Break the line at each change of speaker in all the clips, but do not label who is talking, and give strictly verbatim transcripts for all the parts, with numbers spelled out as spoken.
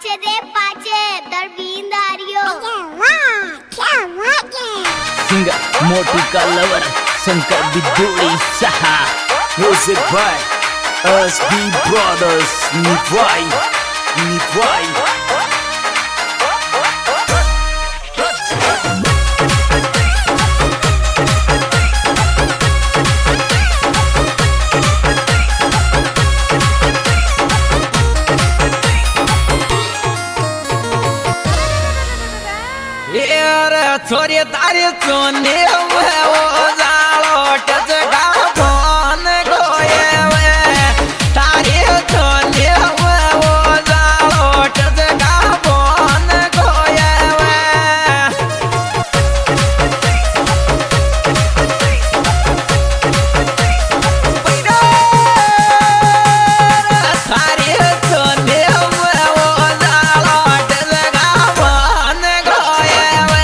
पाचे दे पाचे दरबीन Dario
singer मोटू का लवर शंकर बिदुड़ी सहा music by S B brothers निभाई निभाई
छोरी तारी चोने वो जालो टच का फोन गोये वे तारी चोने वो जालो टच का फोन गोये वे तारी चोने वो जालो टच का फोन गोये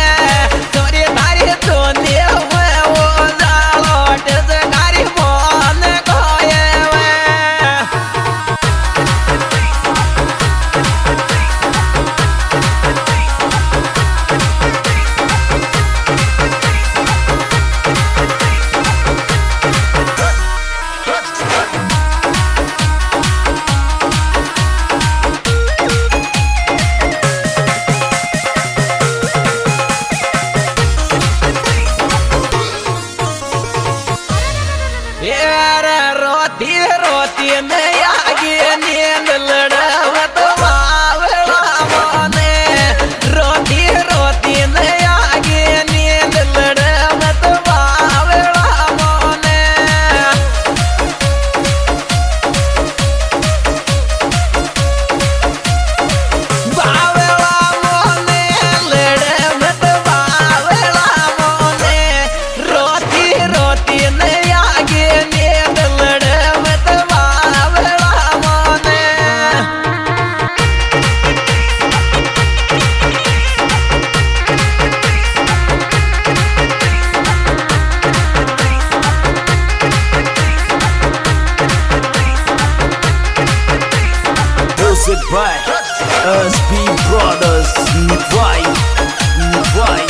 रोती रोती नहीं आगे नींद लड़ावत बावला मोने रोती रोती नहीं आगे नींद लड़ावत बावला मोने बावला मोने लड़ावत बावला मोने रोती रोती नहीं आगे नींद
music by S B brothers निभाई निभाई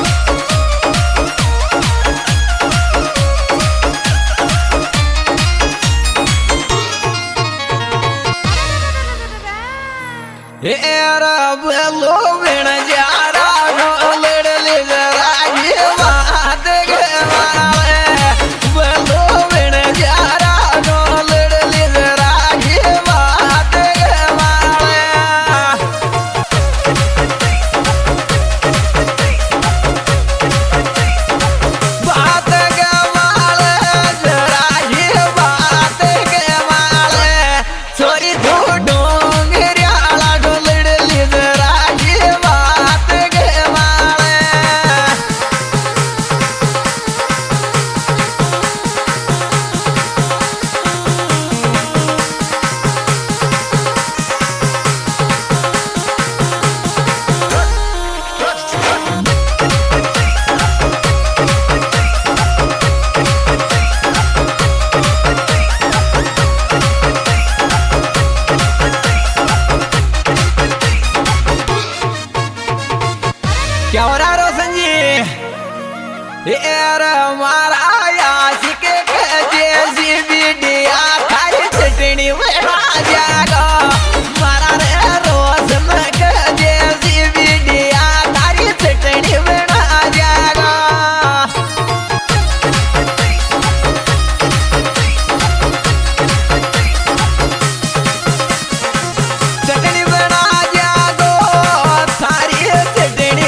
एरा बोलो बिन जारा लड़ ले जरा ये बात के मारे बोलो बिन जारा लड़ ले जरा ये बात के मारे बात के मारे जरा ये बात के मारे छोरी ढूंढो क्या हो रहा है रोशन जी यार मारा यासिक के जैसी वीडियो खाई चटनी बना जाएगा मारा रे रोशन के जैसी वीडियो खाई चटनी बना जाएगा चटनी बना जागो थारी चटनी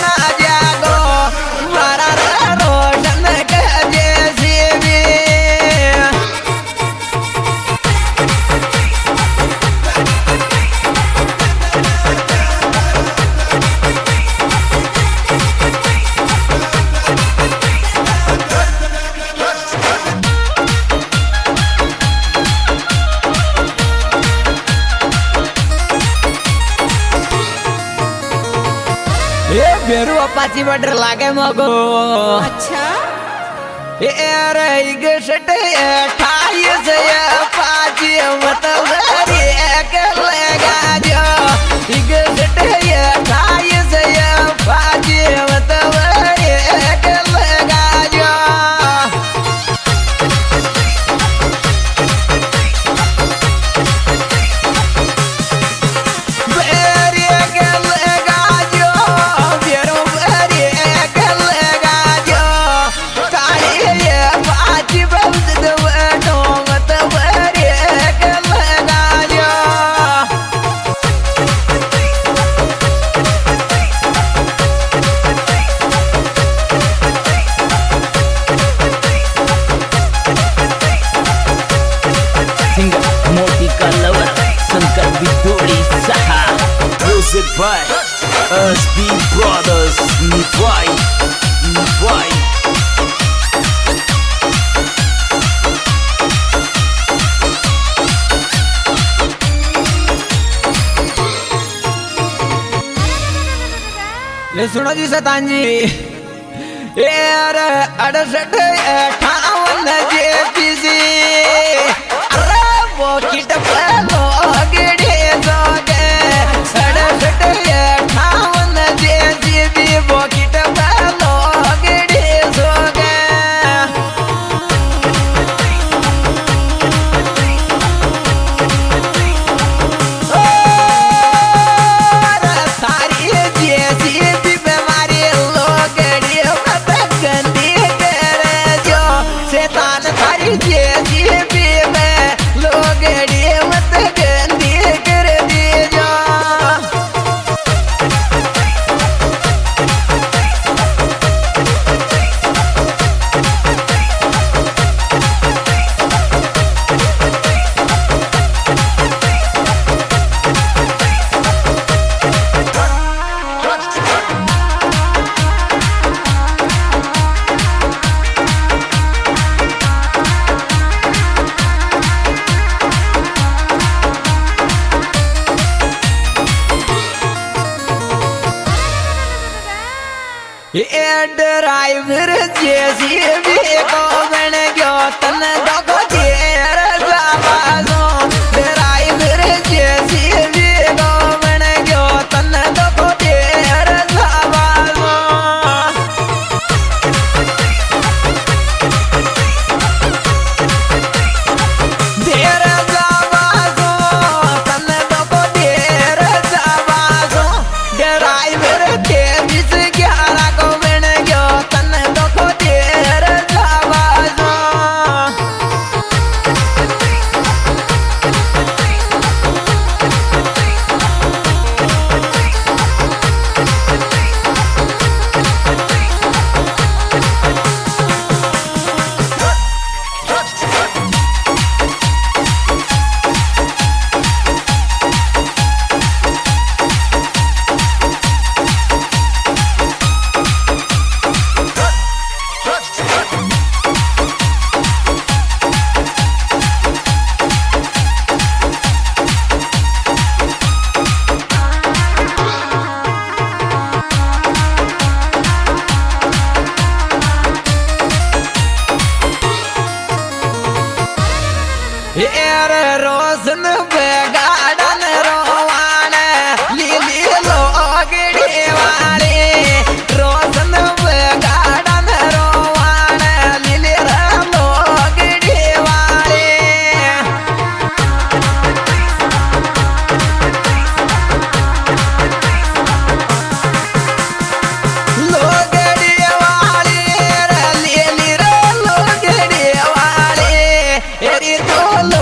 बेरू अपाची बटर लागे मगो
अच्छा
ये रे इगशटे अठाईस ये पाँच पाची मत भरी कर लगा जो इगट ये खाई से पाची मत भरी कर लगा जो
Music by S B Brothers. Nivai, Nivai.
ले सुनो जी सतान जी यार अड़सठ अठावन जे पीसी अरे वो किट पलो गड़े जोगे अड़सठ अठावन जे जीबी वो किट पलो गड़े जोगे ड्राइवर जैसी भी को बन गयो तन दो तेर जावाजो ड्राइवर जैसी भी को बन गयो तन दो तेर जावाजो तेर जावाजो तन दो तेर जावाजो ड्राइवर के बीच ग्यारह को बन गयो तन दो तेर जावाजो यार रोशन बेगाड़न रोवान लीली लोगड़ी वाले रोशन बेगाड़न रोवान लीली लोगड़ी वाले लोगड़ी वाले लीली लोगड़ी वाले एरी तो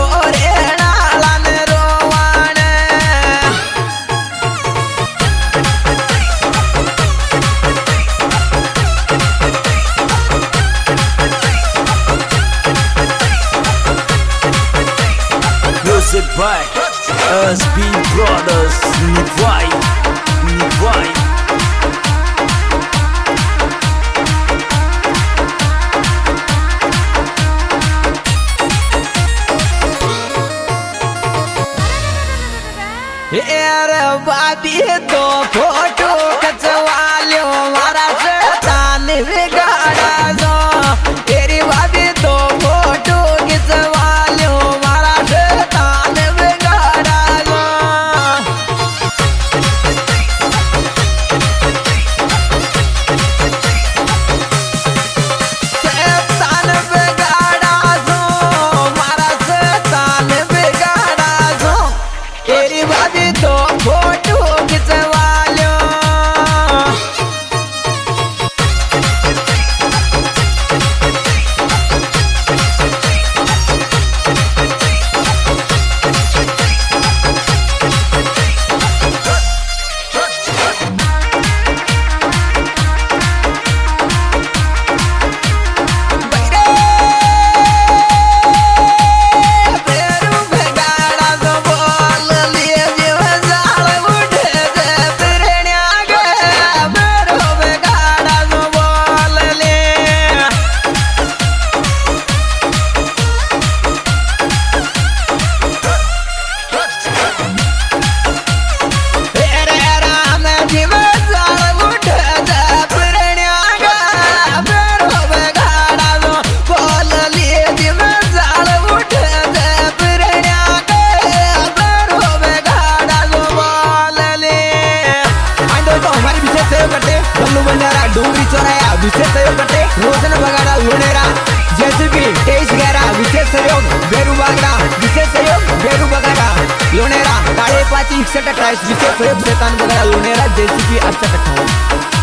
Music by S B Brothers. Nivai, Nivai.
यार बाबी तो फोटो खचवा लो मारा शैतान बिगाड़ा जो तेरी बाबी तो फोटो खिंचवा लो मारा शैतान इकसठ अट्ठाईस विशेष शैतान वगैरह लोनेरा जैसे कि अड़सठ अट्ठावन।